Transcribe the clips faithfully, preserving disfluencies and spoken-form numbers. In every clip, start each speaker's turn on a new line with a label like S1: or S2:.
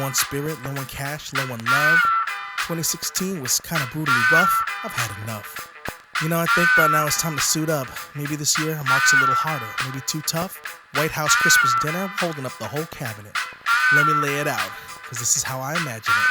S1: on spirit, low on cash, low on love. twenty sixteen was kind of brutally rough. I've had enough. You know, I think by now it's time to suit up. Maybe this year marks a little harder, maybe too tough. White House Christmas dinner, holding up the whole cabinet. Let me lay it out, cause this is how I imagine it.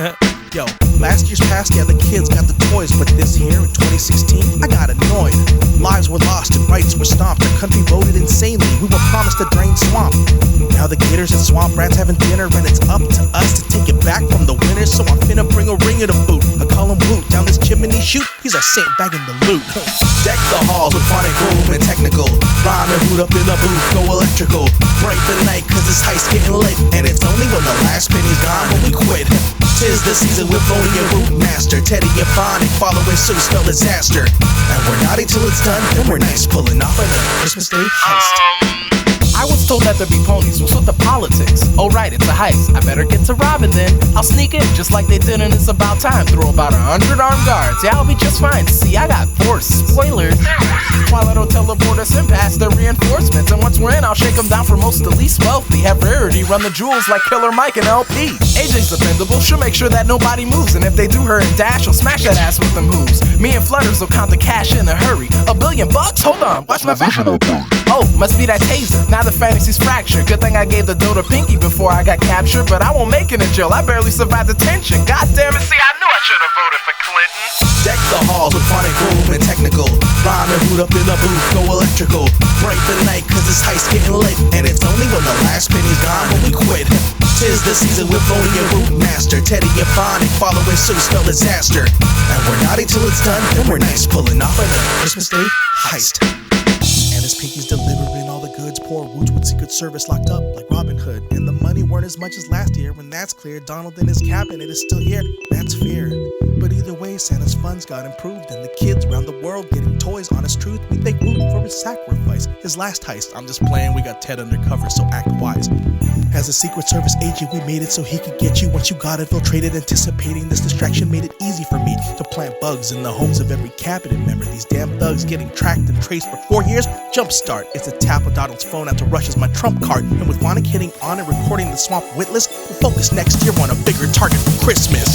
S1: Yo, last year's past, yeah, the kids got the toys, but this year, in twenty sixteen, I got annoyed. Lives were lost and rights were stomped. The country voted insanely. We were promised a drained swamp. Now the getters and swamp rats having dinner, and it's up to us to take it back from the winners. So I'm finna bring a ringer to boot. I call him Woot. Down this chimney chute, he's a saint bagging the loot. Deck the halls with phonic boom and technical. Rhyme and boot up in the booth, go electrical. Break the night, cause this heist getting lit. And it's only when the last penny's gone when we quit. Tis the season with Boney and Root Master, Teddy and Phonic, following suit, spell disaster. And we're naughty till it's done, then we're nice, pulling off another Christmas Day heist.
S2: I was told that there'd be ponies, what's with the politics? Oh right, it's a heist, I better get to robbing then. I'll sneak in, just like they did and It's About Time. Throw about a hundred armed guards, yeah I'll be just fine. See, I got force, spoilers. Twilight will teleport us in past the reinforcements. And once we're in, I'll shake them down for most the least wealthy. Have Rarity run the jewels like Killer Mike and L P. A J's dependable, she'll make sure that nobody moves. And if they do her and dash, she'll smash that ass with them moves. Me and Flutters will count the cash in a hurry. A billion bucks? Hold on, watch my vision open. Oh, must be that taser, now the fantasy's fractured. Good thing I gave the dough to Pinky before I got captured. But I won't make it in jail, I barely survived detention. God damn it, see I knew I should've voted for Clinton.
S1: Deck the halls with phonic boom and technical. Rhyme and boot up in the booth, go electrical. Break the night, cause this heist getting lit. And it's only when the last penny's gone when we quit. Tis the season with Boney and Root Master, Teddy and Phonic, following suit, spell disaster. And we're naughty till it's done, then we're nice, pulling off another Christmas Day heist. And as Pinky's delivering all the goods, poor Woots with Secret Service locked up like Robin Hood. And the money weren't as much as last year. When that's clear, Donald and his cabinet is still here. That's fear. But either way, Santa's funds got improved, and the kids around the world getting toys. Honest truth, we thank Woot for his sacrifice. His last heist, I'm just playing, we got Ted undercover, so act wise. As a Secret Service agent, we made it so he could get you. Once you got infiltrated, anticipating this distraction made it easy for me to plant bugs in the homes of every cabinet member. These damn thugs getting tracked and traced for four years. Jumpstart, it's a tap of Donald's phone after Rush is my trump card. And with Phonic hitting on and recording the Swamp Witless, we'll focus next year on a bigger target for Christmas.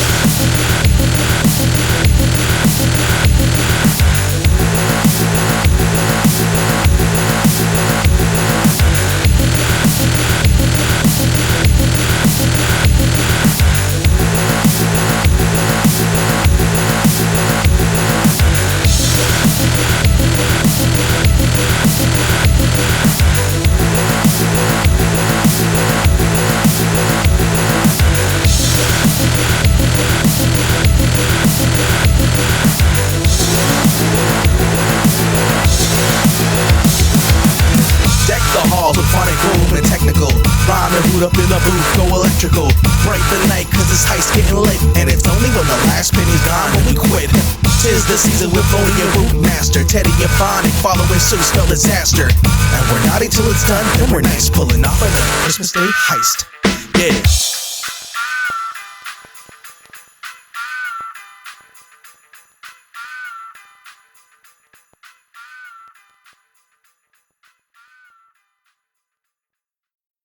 S1: With phonic boom and technical. Rhyme and boot up in the booth, go electrical. Break the night, cause this heist getting lit. And it's only when the last penny's gone when we quit. Tis the season with Boney and Root Master, Teddy and Phonic, following suit, spell disaster. And we're naughty till it's done, then we're nice, pulling off another Christmas Day heist. Yeah.